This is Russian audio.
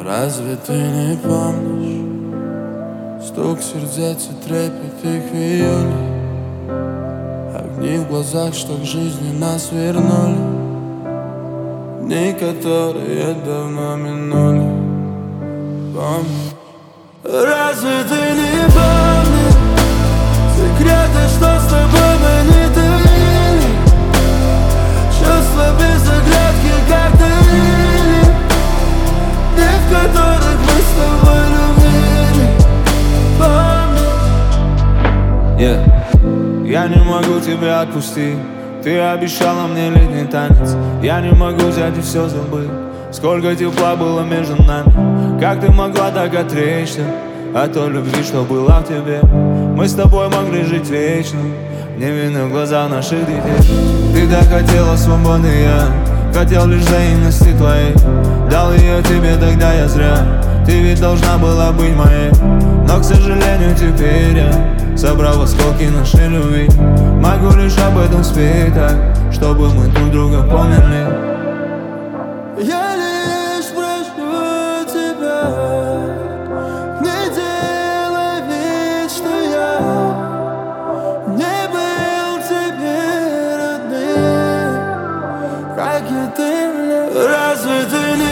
Разве ты не помнишь стук сердец и трепет их в июле, огни в глазах, что к жизни нас вернули, дни, которые давно минули. Помни. Разве ты не помнишь секреты, что с тобой мы не таили, чувства без оглядки, как таили, дни, в которых мы с тобой любили. Помнишь? Я не могу тебя отпустить. Ты обещала мне летний танец. Я не могу взять и все забыть. Сколько тепла было между нами. Как ты могла так отречься от той любви, что была в тебе? Мы с тобой могли жить вечно, невинны в глазах наших детей. Ты так хотела свободы, я хотел лишь взаимности твоей. Дал ее тебе, тогда я зря. Ты ведь должна была быть моей. Но, к сожалению, теперь я собрал осколки нашей любви. Могу лишь об этом спеть так, чтобы мы друг друга помнили. Я лишь прошу тебя, не делай вид, что я не был тебе родным, как и ты мне. Разве ты не